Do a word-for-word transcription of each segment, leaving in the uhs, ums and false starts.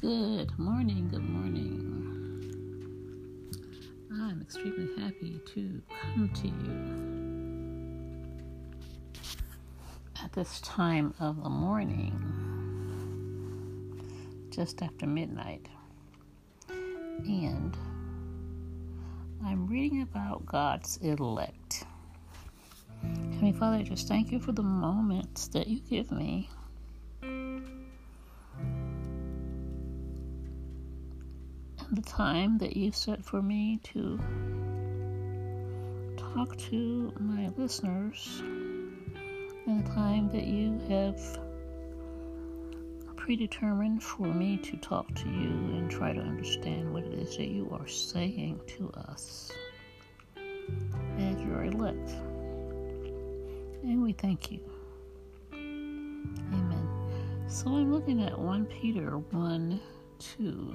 Good morning, good morning. I'm extremely happy to come to you at this time of the morning, just after midnight. And I'm reading about God's elect. Heavenly Father, I just thank you for the moments that you give me the time that you set for me to talk to my listeners, and the time that you have predetermined for me to talk to you and try to understand what it is that you are saying to us as your elect. And we thank you. Amen. So I'm looking at First Peter one two.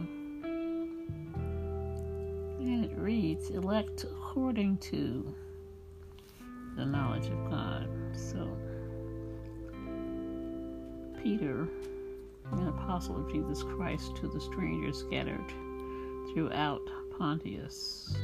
And it reads, elect according to the knowledge of God. So, Peter, an apostle of Jesus Christ, to the strangers scattered throughout Pontus,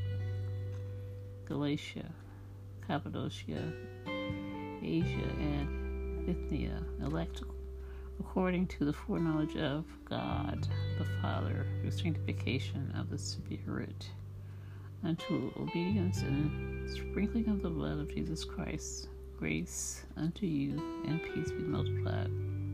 Galatia, Cappadocia, Asia, and Bithynia, elect according to the foreknowledge of God the Father, through sanctification of the Spirit, unto obedience and sprinkling of the blood of Jesus Christ, grace unto you, and peace be multiplied.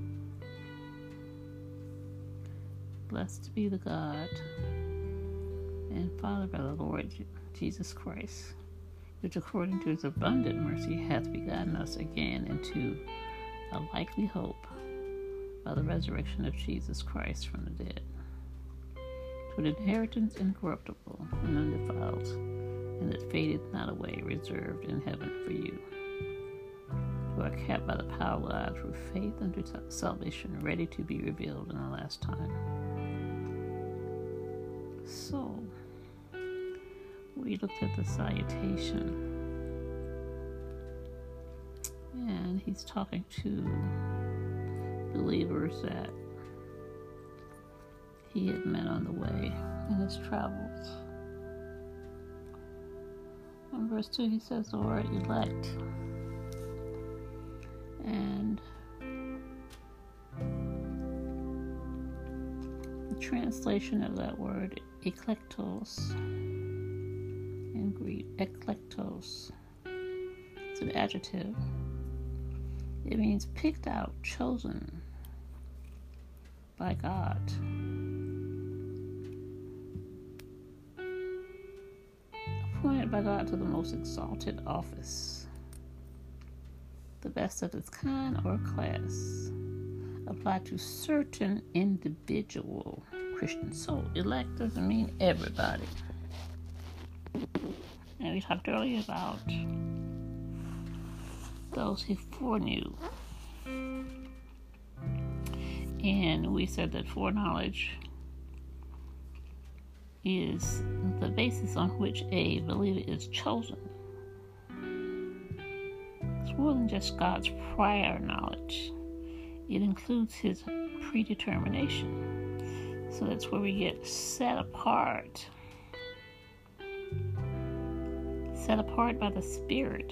Blessed be the God and Father of our Lord Jesus Christ, which according to his abundant mercy hath begotten us again into a likely hope by the resurrection of Jesus Christ from the dead, to an inheritance incorruptible and undefiled, and that fadeth not away, reserved in heaven for you, who are kept by the power of God through faith unto salvation, ready to be revealed in the last time. So, we looked at the salutation, and he's talking to believers that he had met on the way in his travels. In verse two, he says the word elect. And the translation of that word, eklektos, in Greek, eklektos, it's an adjective. It means picked out, chosen by God. Appointed by God to the most exalted office, the best of its kind or class, applied to certain individual Christians. So elect doesn't mean everybody. And we talked earlier about those he foreknew. And we said that foreknowledge is the basis on which a believer is chosen. It's more than just God's prior knowledge. It includes his predetermination. So that's where we get set apart. Set apart by the Spirit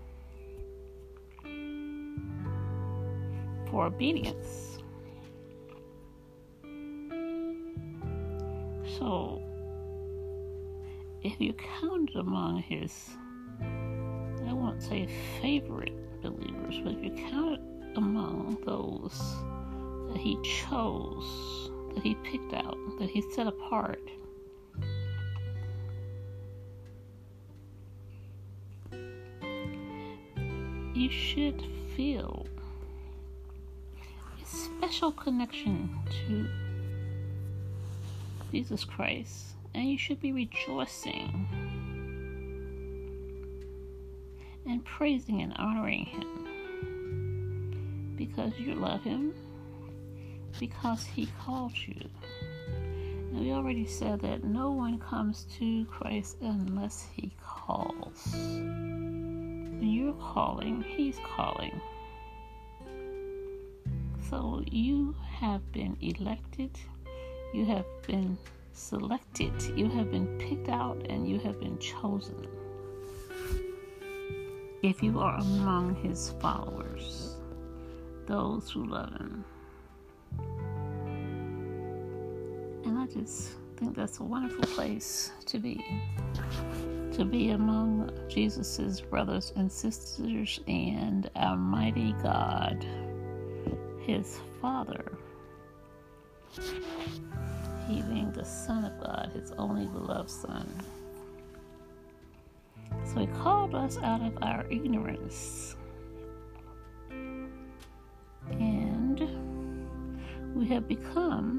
for obedience. So, if you counted among his, I won't say favorite believers, but if you counted among those that he chose, that he picked out, that he set apart, you should feel a special connection to Jesus Christ, and you should be rejoicing and praising and honoring him because you love him, because he called you. And we already said that no one comes to Christ unless he calls. When you're calling, he's calling. So you have been elected, You have been selected. You have been picked out, and you have been chosen. If you are among his followers, those who love him. And I just think that's a wonderful place to be. To be among Jesus' brothers and sisters and our mighty God, his Father. He being the Son of God, his only beloved Son. So he called us out of our ignorance. And we have become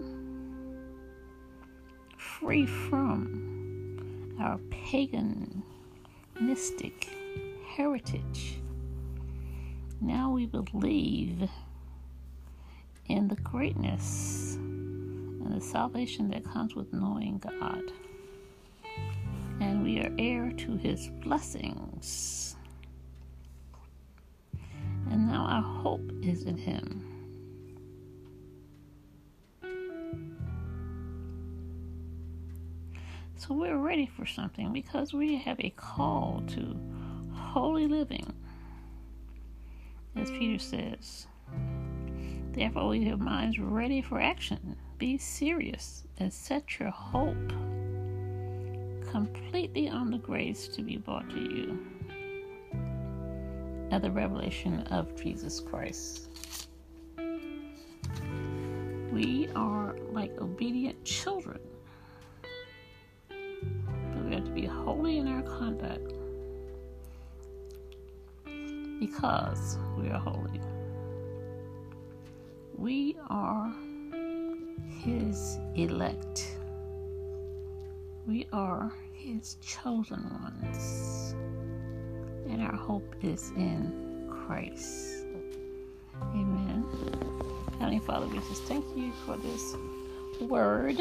free from our paganistic heritage. Now we believe in the greatness and the salvation that comes with knowing God. And we are heir to his blessings. And now our hope is in him. So we're ready for something because we have a call to holy living. As Peter says, therefore we have minds ready for action. Be serious and set your hope completely on the grace to be brought to you at the revelation of Jesus Christ. We are like obedient children, but we have to be holy in our conduct because we are holy. We are his elect. We are his chosen ones. And our hope is in Christ. Amen. Heavenly Father, we just thank you for this word.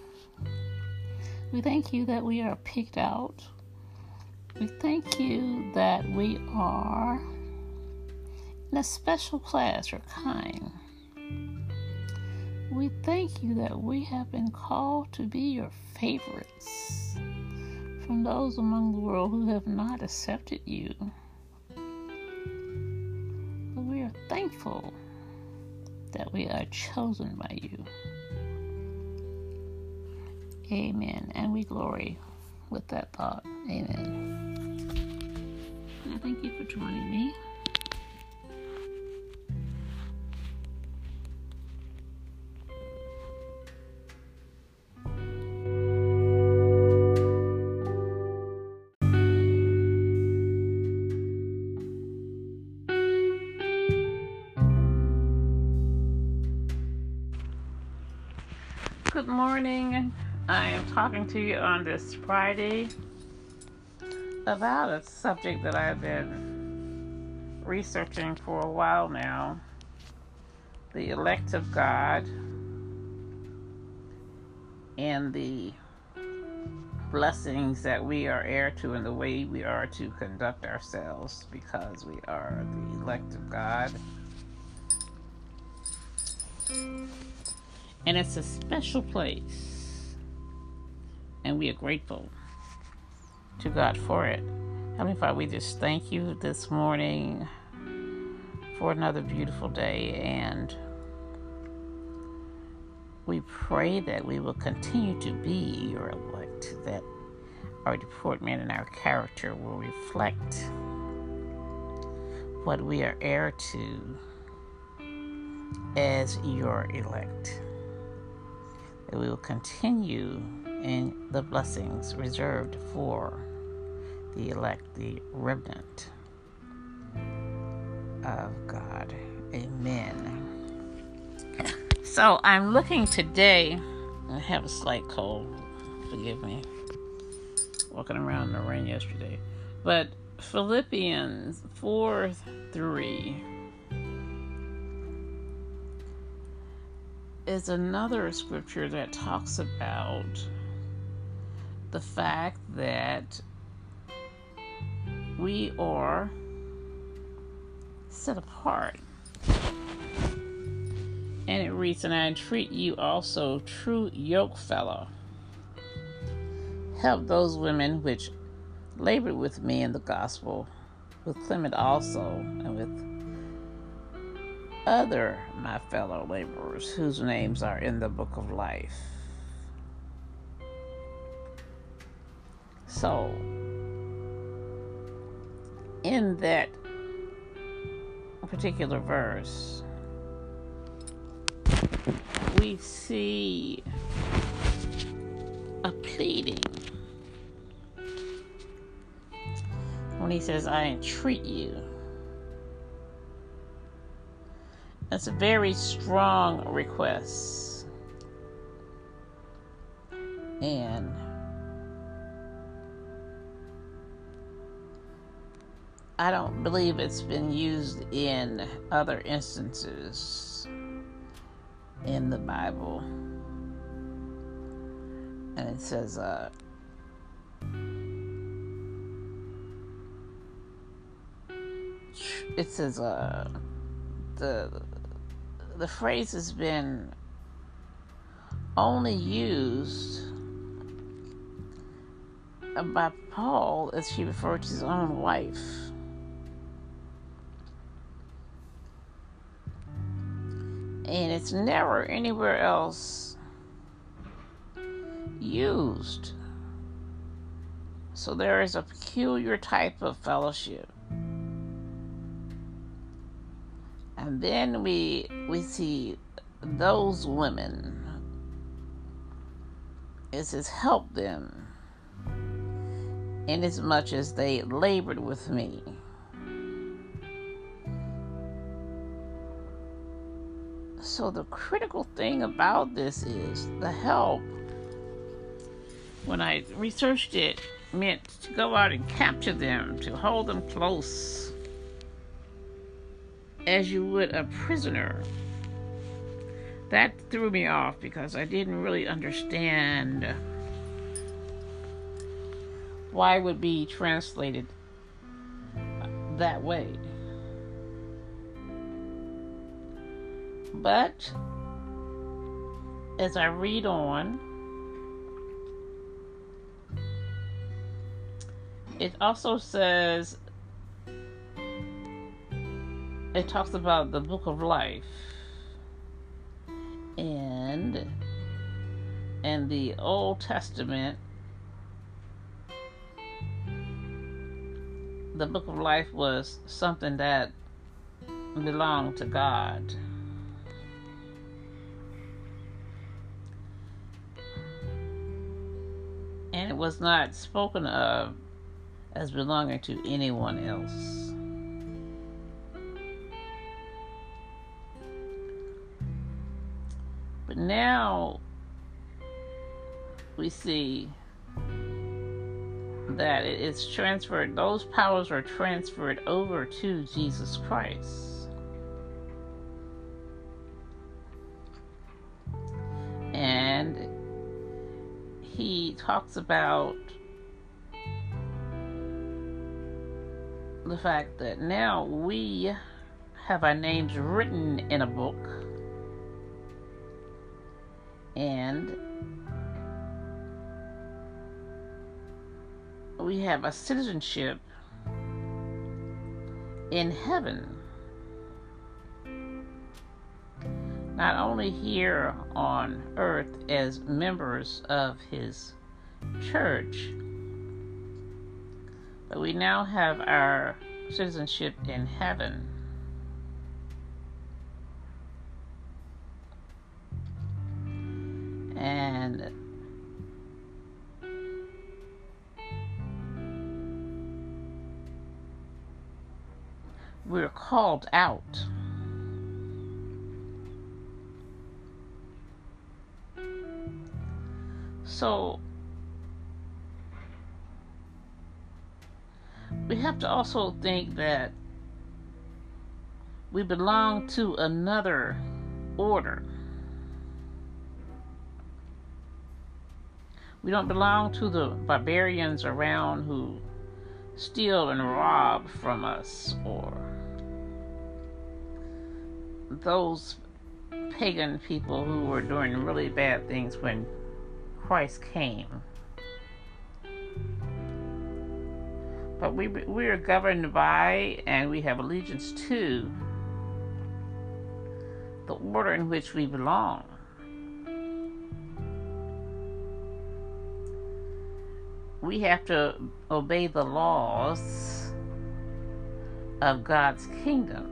We thank you that we are picked out. We thank you that we are in a special class or kind. We thank you that we have been called to be your favorites from those among the world who have not accepted you. But we are thankful that we are chosen by you. Amen. And we glory with that thought. Amen. And I thank you for joining me. Good morning. I am talking to you on this Friday about a subject that I've been researching for a while now, the elect of God and the blessings that we are heir to and the way we are to conduct ourselves because we are the elect of God. And it's a special place. And we are grateful to God for it. Heavenly Father, we just thank you this morning for another beautiful day. And we pray that we will continue to be your elect, that our deportment and our character will reflect what we are heir to as your elect. That we will continue in the blessings reserved for the elect, the remnant of God. Amen. So I'm looking today, I have a slight cold, forgive me, walking around in the rain yesterday, but Philippians four three is another scripture that talks about the fact that we are set apart And it reads, and I entreat you also, true yokefellow, help those women which labored with me in the gospel, with Clement also, and with other my fellow laborers, whose names are in the book of life. So, in that particular verse, we see a pleading when he says, I entreat you. That's a very strong request. And I don't believe it's been used in other instances in the Bible. And it says, uh, it says, uh, the, the phrase has been only used by Paul as he referred to his own wife. And it's never anywhere else used. So there is a peculiar type of fellowship. And then we we see those women. It says, help them inasmuch as they labored with me. So the critical thing about this is the help, when I researched it, meant to go out and capture them, to hold them close as you would a prisoner. That threw me off because I didn't really understand why it would be translated that way. But as I read on, it also says, it talks about the book of life and in the Old Testament, the book of life was something that belonged to God. And it was not spoken of as belonging to anyone else. But now we see that it is transferred, those powers are transferred over to Jesus Christ. And he talks about the fact that now we have our names written in a book, and we have a citizenship in heaven. Not only here on earth as members of his church, but we now have our citizenship in heaven. And we're called out. So we have to also think that we belong to another order. We don't belong to the barbarians around who steal and rob from us, or those pagan people who were doing really bad things when Christ came. But we we are governed by and we have allegiance to the order in which we belong. We have to obey the laws of God's kingdom.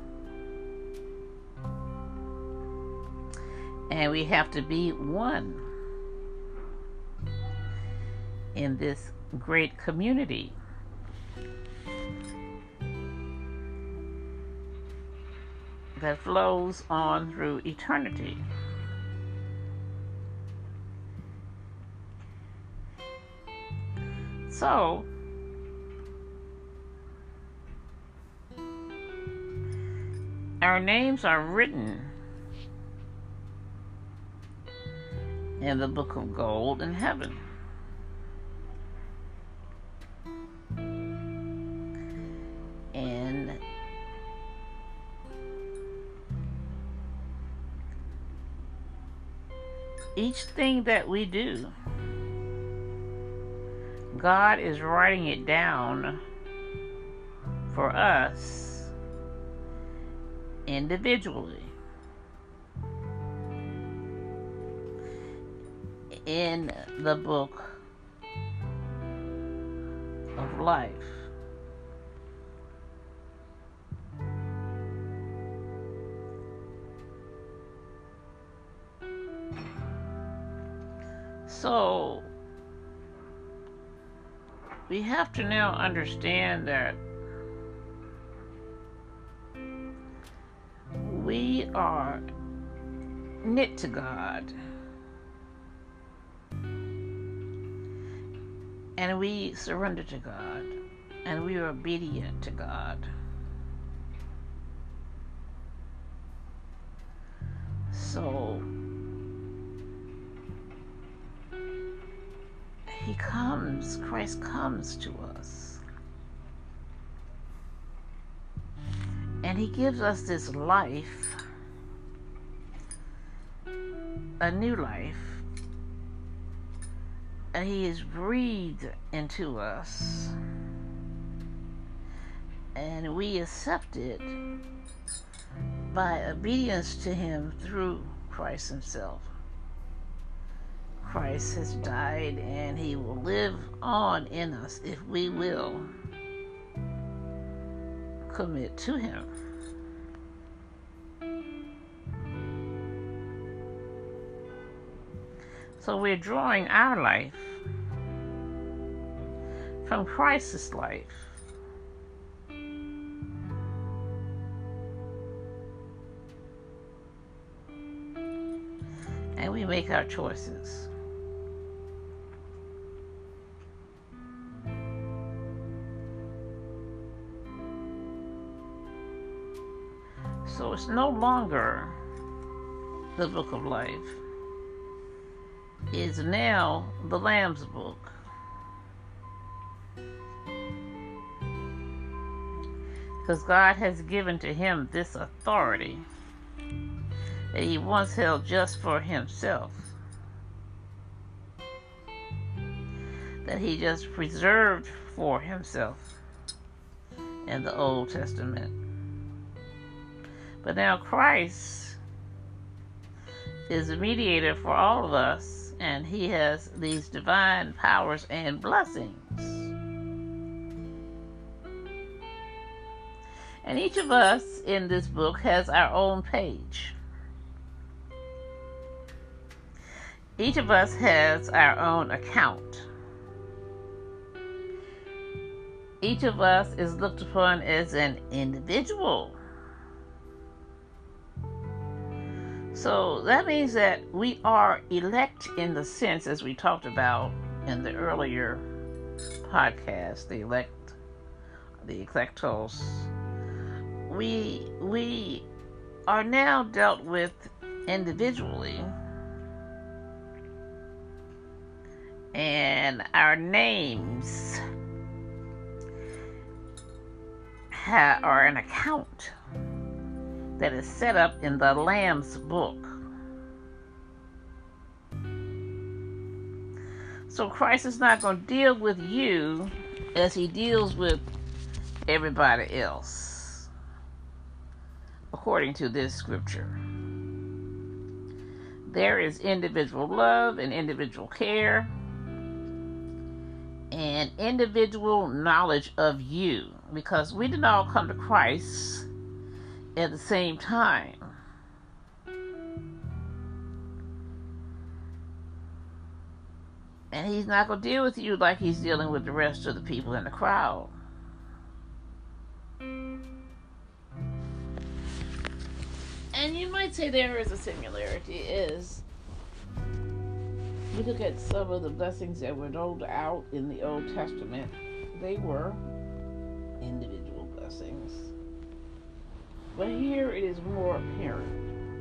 And we have to be one in this great community. That flows on through eternity. So, our names are written in the book of gold in heaven. And each thing that we do, God is writing it down for us individually in the book of life. So we have to now understand that we are knit to God, and we surrender to God, and we are obedient to God. So He comes, Christ comes to us. And He gives us this life, a new life. And He is breathed into us. And we accept it by obedience to Him through Christ Himself. Christ has died and He will live on in us if we will commit to Him. So we're drawing our life from Christ's life. And we make our choices. So it's no longer the book of life. It's now the Lamb's book. Because God has given to Him this authority that He once held just for Himself, that He just preserved for Himself in the Old Testament. But now Christ is a mediator for all of us, and He has these divine powers and blessings. And each of us in this book has our own page. Each of us has our own account. Each of us is looked upon as an individual. So that means that we are elect in the sense, as we talked about in the earlier podcast, the elect, the electos. We, we are now dealt with individually, and our names ha- are an account that is set up in the Lamb's book. So Christ is not going to deal with you as he deals with everybody else, according to this scripture. There is individual love and individual care and individual knowledge of you, because we didn't all come to Christ at the same time. And he's not going to deal with you like he's dealing with the rest of the people in the crowd. And you might say there is a similarity. Is we look at some of the blessings that were doled out in the Old Testament, they were individual blessings. But here it is more apparent.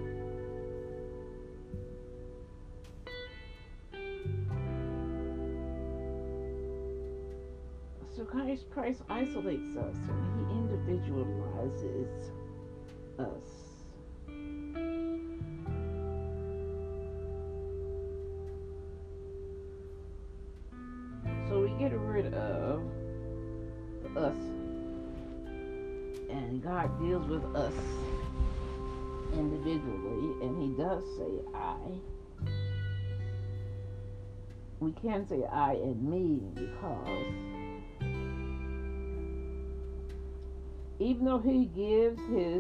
So Christ, Christ isolates us and he individualizes us. So we get rid of the us, and God deals with us individually, and he does say I. We can say I and me, because even though he gives his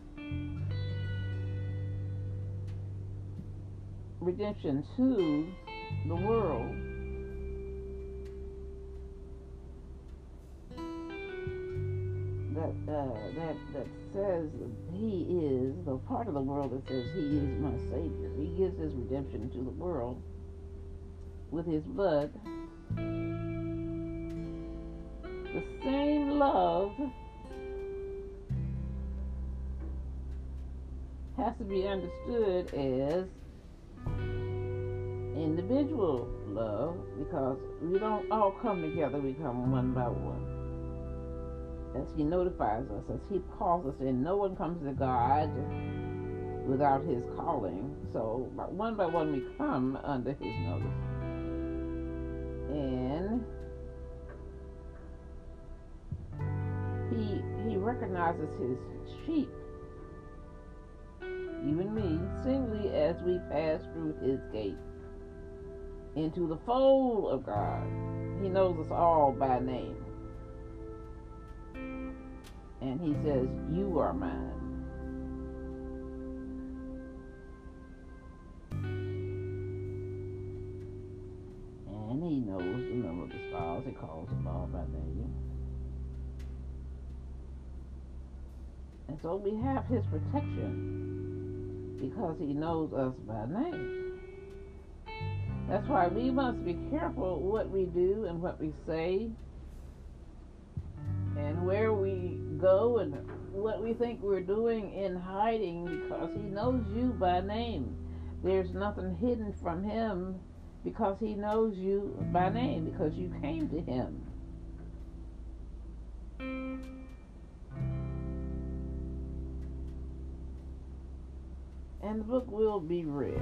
redemption to the world, that uh, that that says he is the part of the world that says he is my Savior. He gives his redemption to the world with his blood. The same love has to be understood as individual love, because we don't all come together, we come one by one. As he notifies us, as he calls us in, no one comes to God without his calling. So one by one we come under his notice. And he he recognizes his sheep, you and me, singly as we pass through his gate into the fold of God. He knows us all by name. And he says, you are mine. And he knows the number of the stars. He calls them all by name. And so we have his protection because he knows us by name. That's why we must be careful what we do and what we say and where we go and what we think we're doing in hiding, because he knows you by name. There's nothing hidden from him, because he knows you by name, because you came to him. And the book will be read.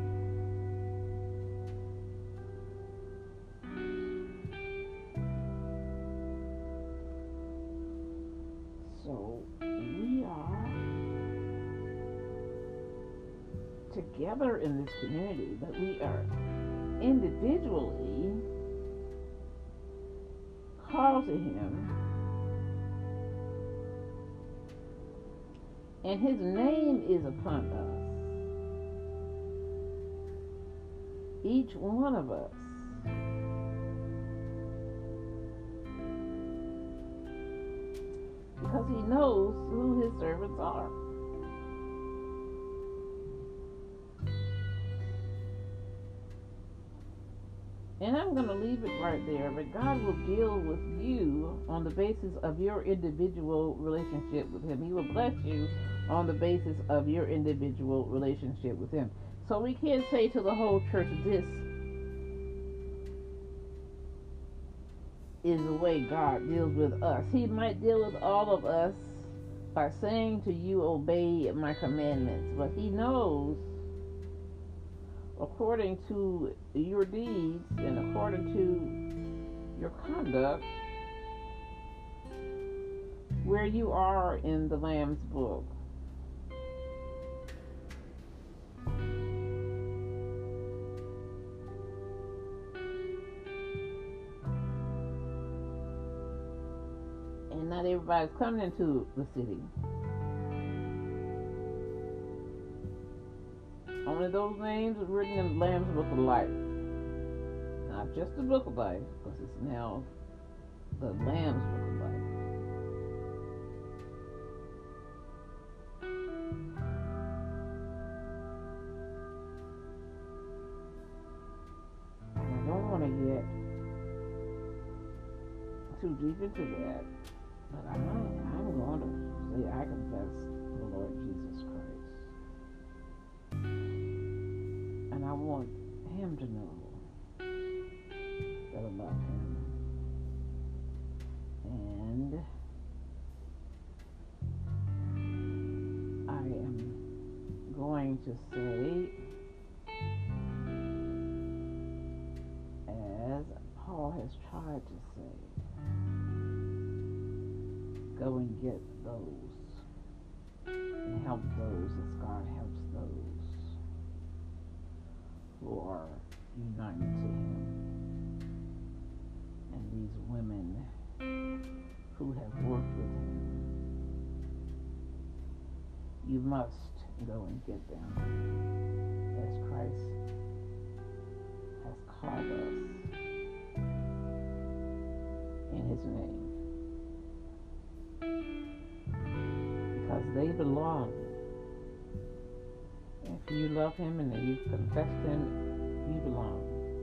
So we are together in this community, but we are individually called to him, and his name is upon us. Each one of us. Because he knows who his servants are. And I'm going to leave it right there, but God will deal with you on the basis of your individual relationship with him. He will bless you on the basis of your individual relationship with him. So we can't say to the whole church, this is the way God deals with us. He might deal with all of us by saying to you, obey my commandments. But he knows, according to your deeds and according to your conduct, where you are in the Lamb's book. And not everybody's coming into the city. Only those names are written in the Lamb's Book of Life. Not just the Book of Life, because it's now the Lamb's Book of Life. And I don't want to get too deep into that, but I, I'm going to say I confess the Lord Jesus Christ. And I want him to know that I love him. And I am going to say, as Paul has tried to say, go and get those and help those as God helps those who are united to him. And these women who have worked with him, you must go and get them as Christ has called us in his name. Because they belong. If you love him and you confess him, you belong.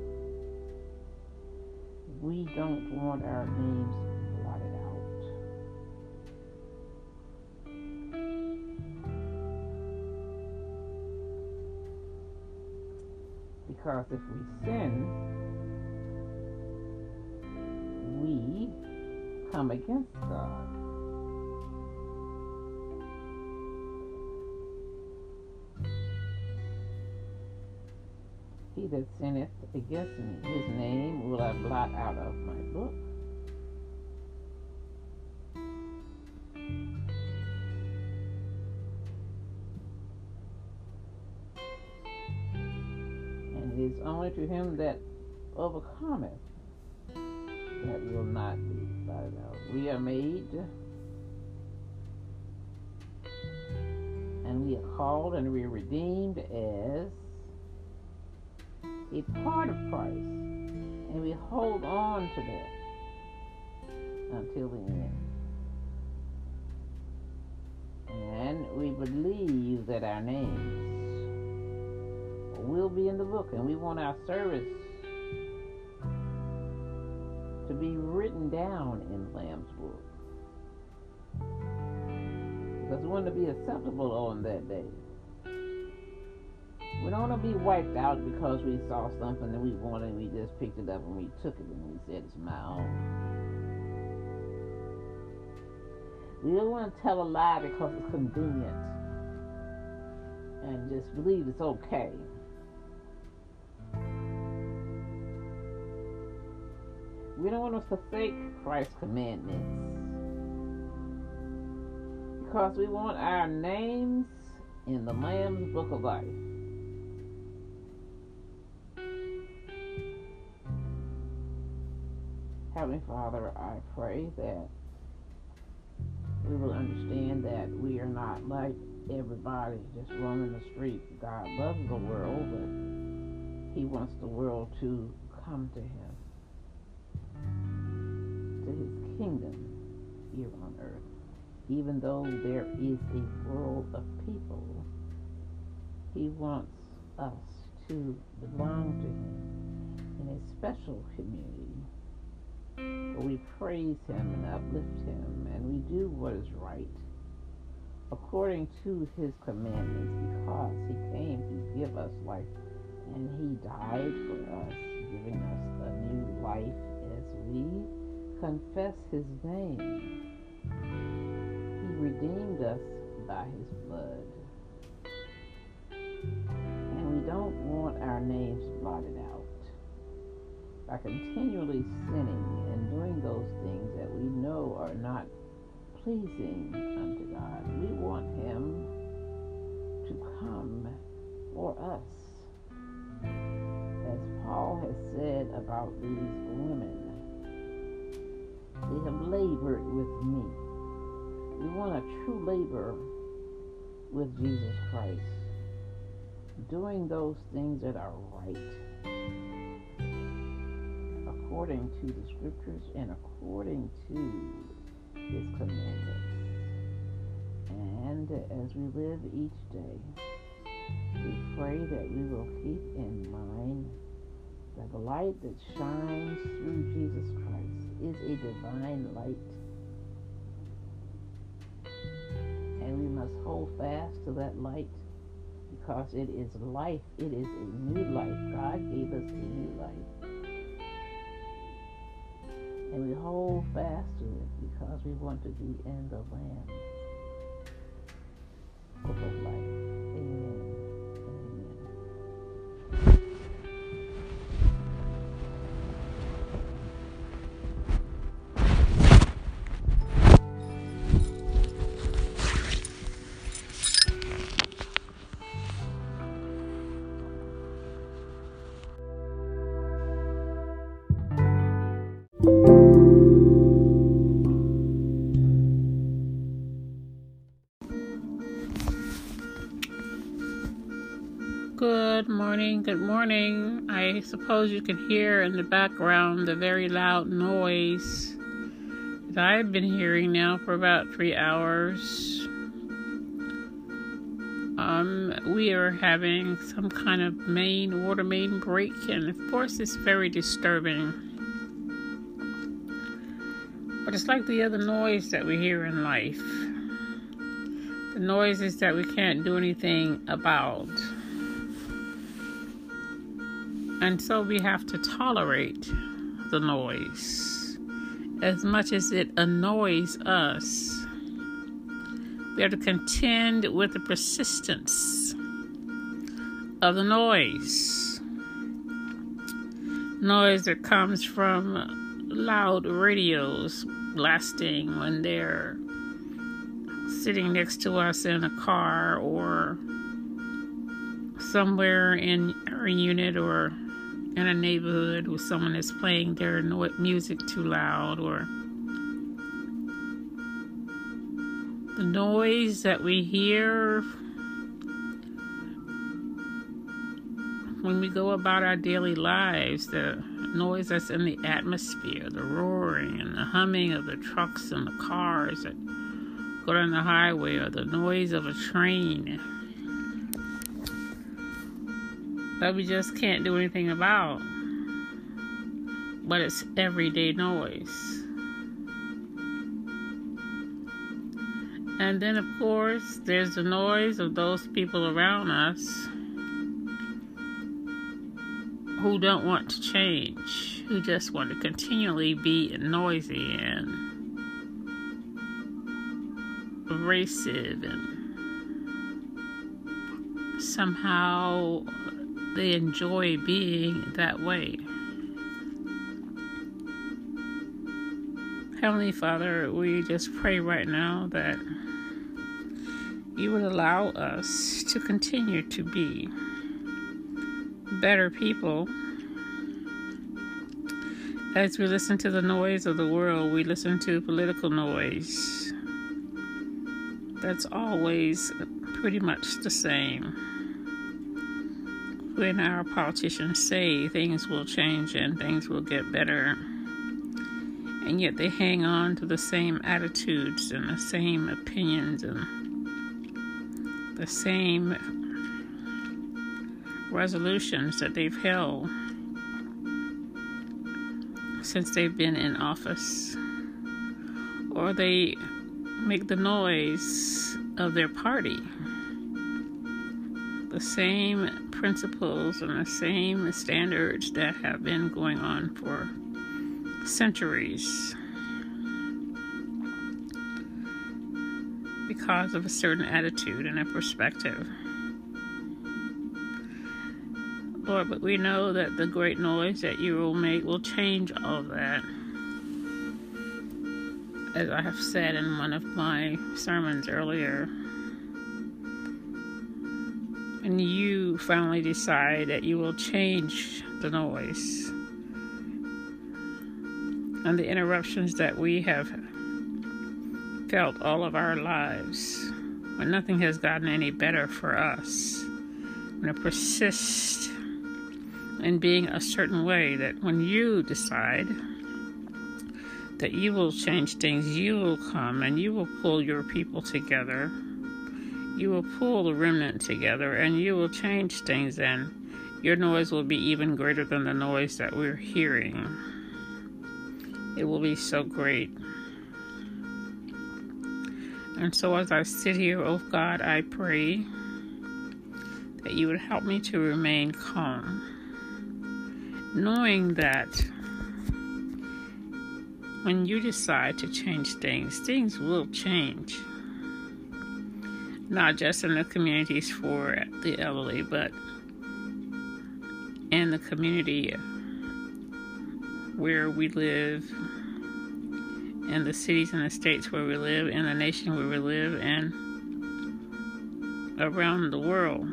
We don't want our names blotted out. Because if we sin, we come against God. He that sinneth against me, his name will I blot out of my book. And it is only to him that overcometh that will not be blotted out. We are made, and we are called, and we are redeemed as a part of Christ, and we hold on to that until the end. And we believe that our names will be in the book, and we want our service to be written down in the Lamb's book, because we want to be acceptable on that day. We don't want to be wiped out because we saw something and we wanted and we just picked it up and we took it and we said it's my own. We don't want to tell a lie because it's convenient and just believe it's okay. We don't want to forsake Christ's commandments because we want our names in the Lamb's Book of Life. Heavenly Father, I pray that we will understand that we are not like everybody just roaming the street. God loves the world, but he wants the world to come to him, to his kingdom here on earth. Even though there is a world of people, he wants us to belong to him in a special community. We praise him and uplift him, and we do what is right according to his commandments, because he came to give us life, and he died for us, giving us a new life as we confess his name. He redeemed us by his blood. And we don't want our names blotted out by continually sinning and doing those things that we know are not pleasing unto God. We want him to come for us. As Paul has said about these women, they have labored with me. We want a true labor with Jesus Christ, doing those things that are right, according to the scriptures and according to his commandments. And as we live each day, we pray that we will keep in mind that the light that shines through Jesus Christ is a divine light. And we must hold fast to that light because it is life. It is a new life. God gave us a new life. And we hold fast to it because we want to be in the Lamb's book of life. Amen. Good morning, good morning. I suppose you can hear in the background the very loud noise that I've been hearing now for about three hours. Um, we are having some kind of main water main break, and of course it's very disturbing. But it's like the other noise that we hear in life. The noises that we can't do anything about. And so we have to tolerate the noise. As much as it annoys us, we have to contend with the persistence of the noise. Noise that comes from loud radios blasting when they're sitting next to us in a car or somewhere in our unit or in a neighborhood where someone is playing their music too loud, or the noise that we hear when we go about our daily lives, the noise that's in the atmosphere, the roaring and the humming of the trucks and the cars that go down the highway, or the noise of a train that we just can't do anything about, but it's everyday noise. And then, of course, there's the noise of those people around us who don't want to change, who just want to continually be noisy and abrasive, and somehow they enjoy being that way. Heavenly Father, we just pray right now that you would allow us to continue to be better people. As we listen to the noise of the world, we listen to political noise. That's always pretty much the same. When our politicians say things will change and things will get better, and yet they hang on to the same attitudes and the same opinions and the same resolutions that they've held since they've been in office. Or they make the noise of their party. The same principles and the same standards that have been going on for centuries. because of a certain attitude and a perspective. Lord, but we know that the great noise that you will make will change all of that. As I have said in one of my sermons earlier, when you finally decide that you will change the noise and the interruptions that we have felt all of our lives, when nothing has gotten any better for us, when it persists in being a certain way, that when you decide that you will change things, you will come and you will pull your people together. You will pull the remnant together and you will change things, and your noise will be even greater than the noise that we're hearing. It will be so great. And so as I sit here, oh God, I pray that you would help me to remain calm, knowing that when you decide to change things, things will change. Not just in the communities for the elderly, but in the community where we live, in the cities and the states where we live, in the nation where we live, and around the world.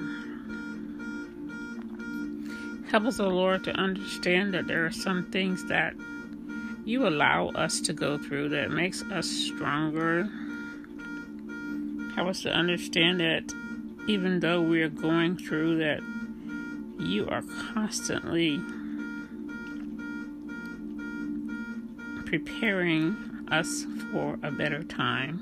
Help us, O Lord, to understand that there are some things that you allow us to go through that makes us stronger. Help us to understand that even though we are going through that, you are constantly preparing us for a better time.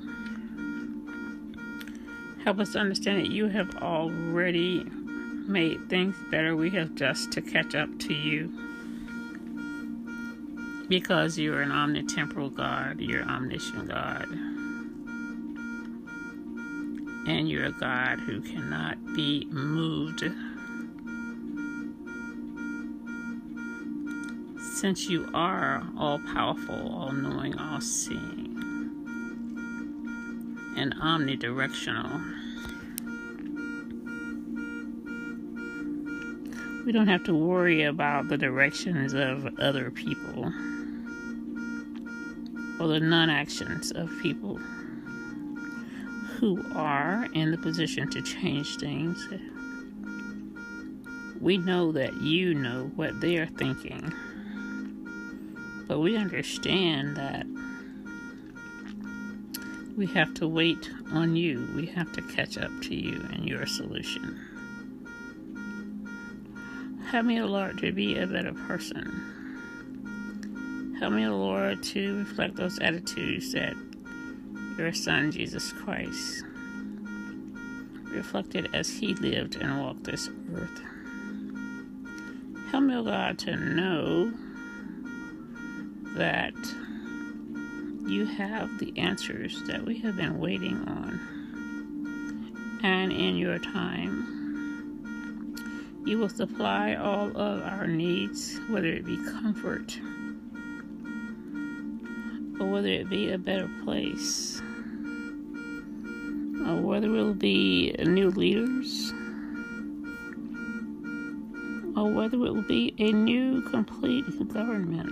Help us to understand that you have already made things better. We have just to catch up to you. Because you're an omnitemporal God, you're omniscient God. And you're a God who cannot be moved. Since you are all-powerful, all-knowing, all-seeing, and omnidirectional, we don't have to worry about the directions of other people or the non-actions of people who are in the position to change things. We know that you know what they are thinking, but we understand that we have to wait on you. We have to catch up to you and your solution. Help me, O Lord, to be a better person. Help me, O Lord, to reflect those attitudes that your Son, Jesus Christ, reflected as he lived and walked this earth. Help me, O God, to know that you have the answers that we have been waiting on. And in your time, you will supply all of our needs, whether it be comfort or whether it be a better place, or whether it will be new leaders, or whether it will be a new complete government.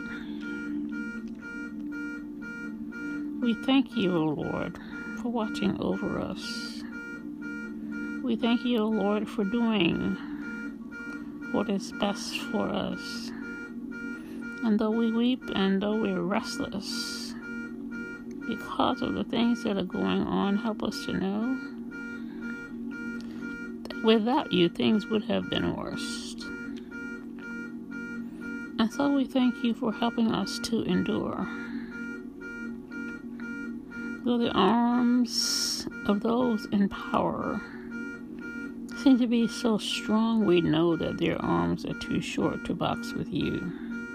We thank you, O Lord, for watching over us. We thank you, O Lord, for doing what is best for us. And though we weep and though we're restless because of the things that are going on, help us to know that without you, things would have been worse. And so we thank you for helping us to endure. Though the arms of those in power seem to be so strong, we know that their arms are too short to box with you.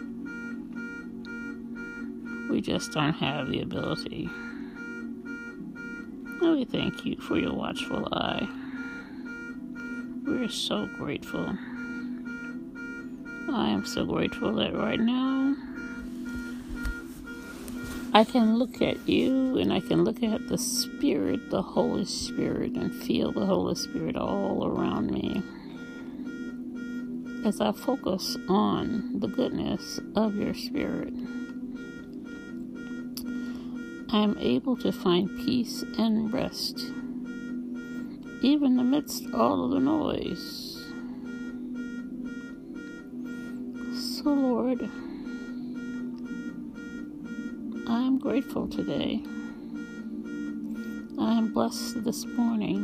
We just don't have the ability. And we thank you for your watchful eye. We're so grateful. I am so grateful that right now I can look at you and I can look at the Spirit, the Holy Spirit, and feel the Holy Spirit all around me. As I focus on the goodness of your Spirit, I am able to find peace and rest, even amidst all of the noise. So, Lord, I am grateful today. I am blessed this morning,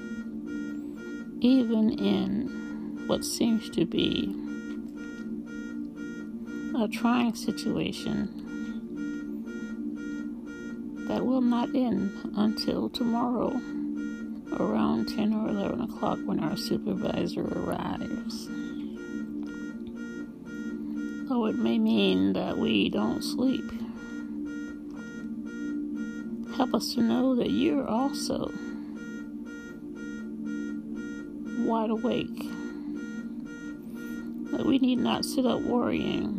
even in what seems to be a trying situation that will not end until tomorrow around ten or eleven o'clock when our supervisor arrives. Though it may mean that we don't sleep, help us to know that you're also wide awake, that we need not sit up worrying.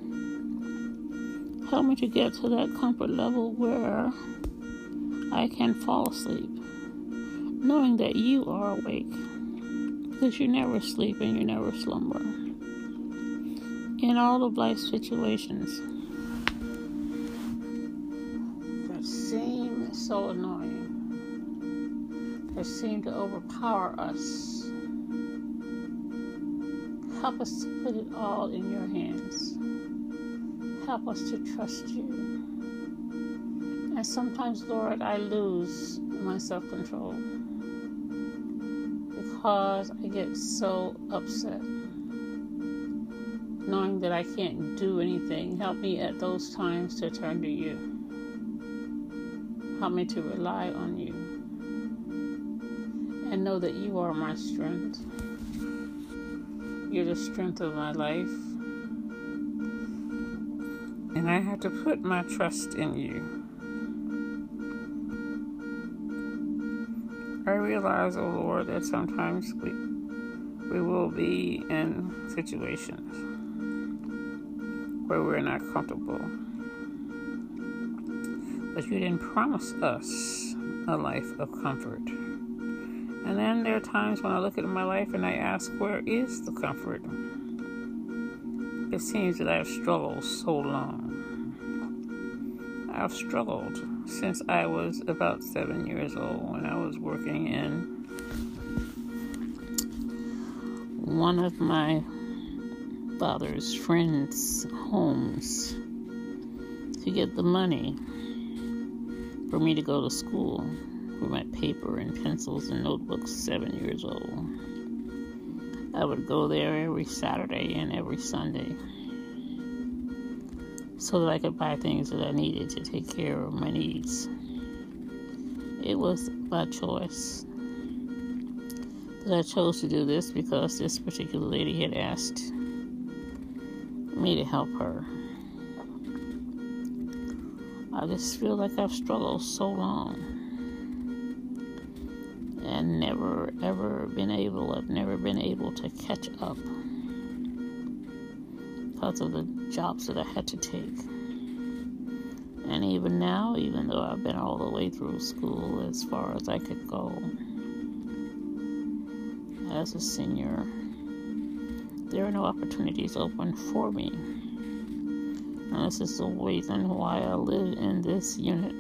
Help me to get to that comfort level where I can fall asleep, knowing that you are awake, because you never sleep and you never slumber. In all of life's situations that seem so annoying, that seem to overpower us, help us to put it all in your hands. Help us to trust you. And sometimes, Lord, I lose my self-control because I get so upset, knowing that I can't do anything. Help me at those times to turn to you. Help me to rely on you and know that you are my strength. You're the strength of my life. And I have to put my trust in you. I realize, oh Lord, that sometimes we, we will be in situations where we're not comfortable. But you didn't promise us a life of comfort. And then there are times when I look at my life and I ask, where is the comfort? It seems that I've struggled so long. I've struggled since I was about seven years old when I was working in one of my father's friends' homes to get the money for me to go to school with my paper and pencils and notebooks, seven years old. I would go there every Saturday and every Sunday so that I could buy things that I needed to take care of my needs. It was by choice that I chose to do this because this particular lady had asked me to help her. I just feel like I've struggled so long and never ever been able, I've never been able to catch up because of the jobs that I had to take. And even now, even though I've been all the way through school as far as I could go as a senior, there are no opportunities open for me. And this is the reason why I live in this unit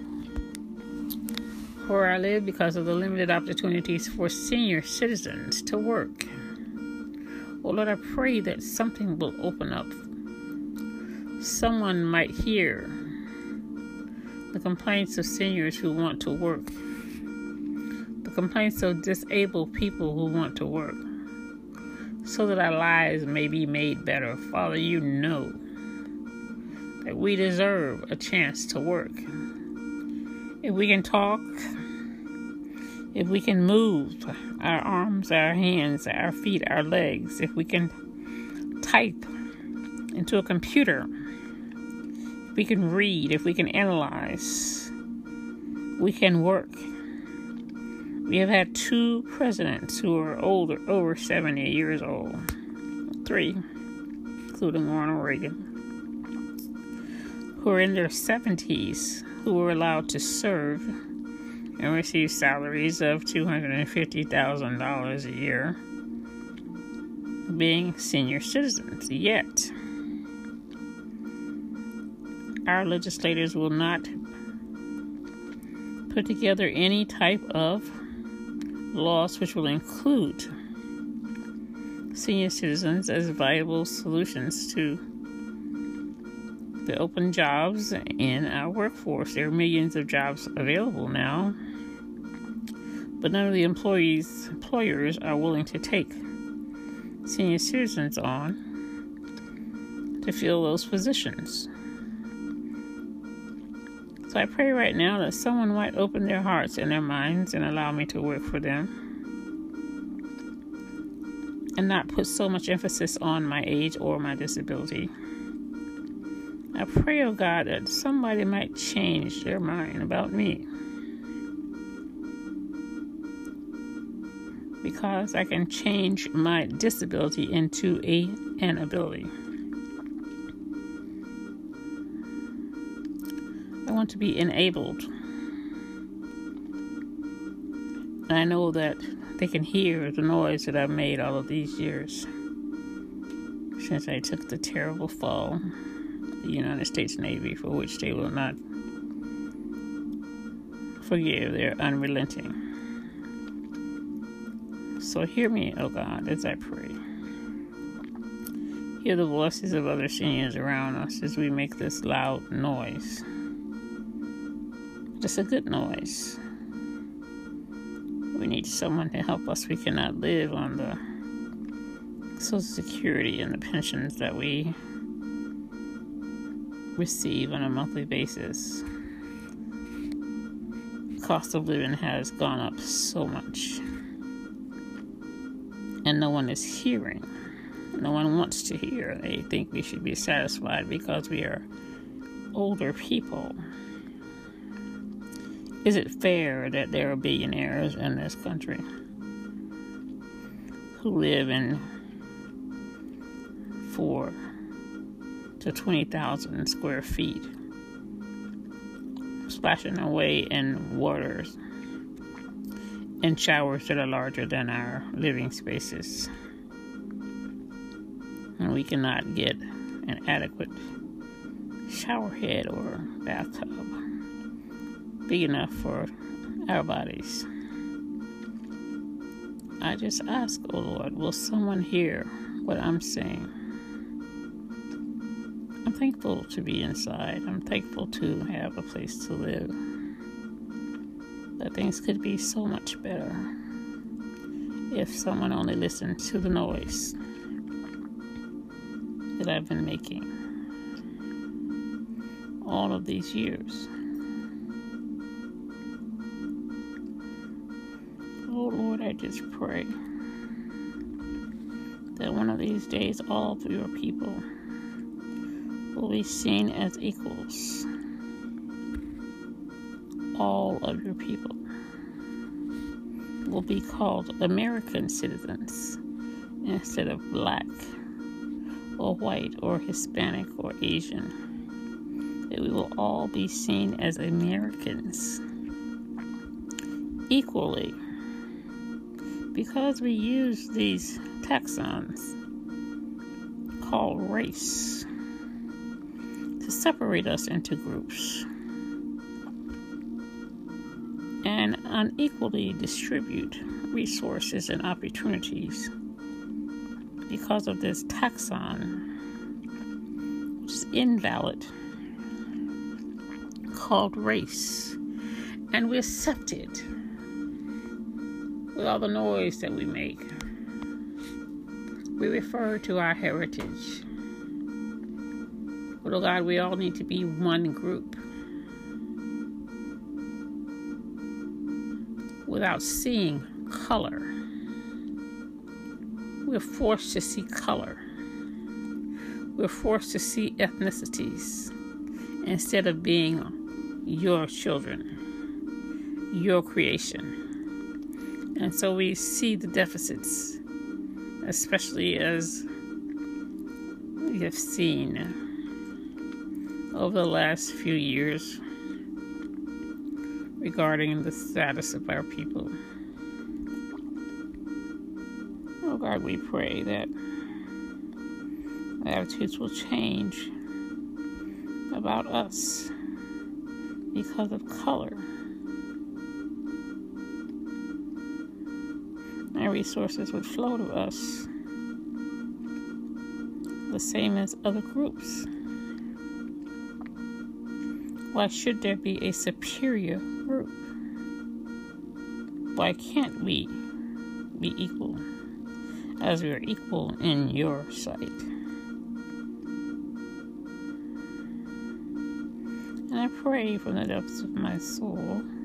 where I live, because of the limited opportunities for senior citizens to work. Oh Lord, I pray that something will open up. Someone might hear the complaints of seniors who want to work, the complaints of disabled people who want to work, so that our lives may be made better. Father, you know that we deserve a chance to work. If we can talk, if we can move our arms, our hands, our feet, our legs, if we can type into a computer, if we can read, if we can analyze, we can work. We have had two presidents who are older, over seventy years old, three, including Ronald Reagan, who are in their seventies who were allowed to serve and receive salaries of two hundred fifty thousand dollars a year, being senior citizens. Yet, our legislators will not put together any type of laws which will include senior citizens as viable solutions to the open jobs in our workforce. There are millions of jobs available now, but none of the employees, employers are willing to take senior citizens on to fill those positions. So I pray right now that someone might open their hearts and their minds and allow me to work for them, and not put so much emphasis on my age or my disability. I pray, oh God, that somebody might change their mind about me, because I can change my disability into a, an ability. I want to be enabled. And I know that they can hear the noise that I've made all of these years since I took the terrible fall, the United States Navy, for which they will not forgive. They're unrelenting. So hear me, oh God, as I pray. Hear the voices of other seniors around us as we make this loud noise. Just a good noise. We need someone to help us. We cannot live on the Social Security and the pensions that we receive on a monthly basis. The cost of living has gone up so much, and no one is hearing. No one wants to hear. They think we should be satisfied because we are older people. Is it fair that there are billionaires in this country who live in four to twenty thousand square feet, splashing away in waters and showers that are larger than our living spaces, and we cannot get an adequate shower head or bathtub big enough for our bodies? I just ask, oh Lord, will someone hear what I'm saying? I'm thankful to be inside. I'm thankful to have a place to live. But things could be so much better if someone only listened to the noise that I've been making all of these years. Oh Lord, I just pray that one of these days all of your people will be seen as equals. All of your people will be called American citizens instead of black or white or Hispanic or Asian. That we will all be seen as Americans equally, because we use these taxons called race to separate us into groups and unequally distribute resources and opportunities because of this taxon, which is invalid, called race. And we accept it with all the noise that we make. We refer to our heritage. But, oh God, we all need to be one group without seeing color. We're forced to see color. We're forced to see ethnicities instead of being your children, your creation. And so we see the deficits, especially as we have seen over the last few years regarding the status of our people. Oh God, we pray that attitudes will change about us because of color. And resources would flow to us the same as other groups. Why should there be a superior group? Why can't we be equal as we are equal in your sight? And I pray from the depths of my soul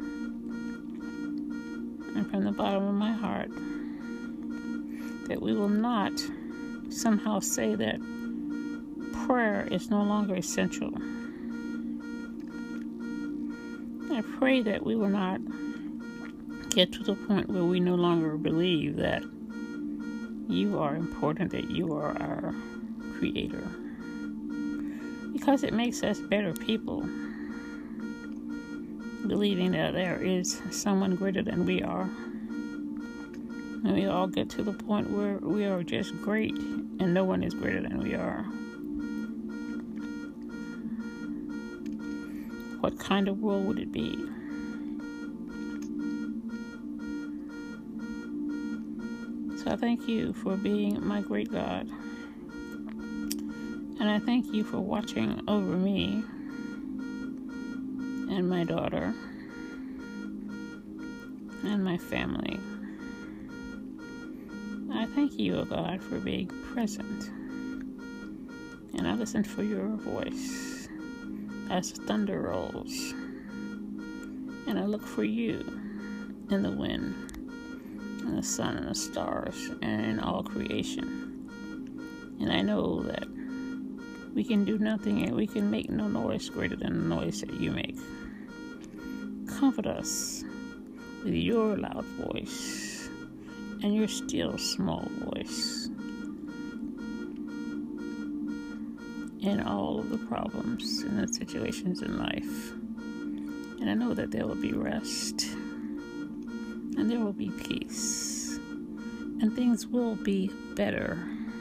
and from the bottom of my heart that we will not somehow say that prayer is no longer essential. I pray that we will not get to the point where we no longer believe that you are important, that you are our creator. Because it makes us better people, believing that there is someone greater than we are. And we all get to the point where we are just great and no one is greater than we are. What kind of world would it be? So I thank you for being my great God. And I thank you for watching over me and my daughter and my family. I thank you, O God, for being present. And I listen for your voice as thunder rolls. And I look for you in the wind, and the sun and the stars, and in all creation. And I know that we can do nothing and we can make no noise greater than the noise that you make. Comfort us with your loud voice and your still small voice in all of the problems and the situations in life. And I know that there will be rest and there will be peace and things will be better.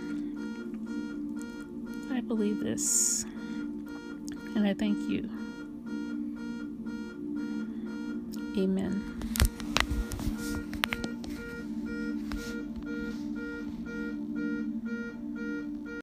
I believe this and I thank you. Amen.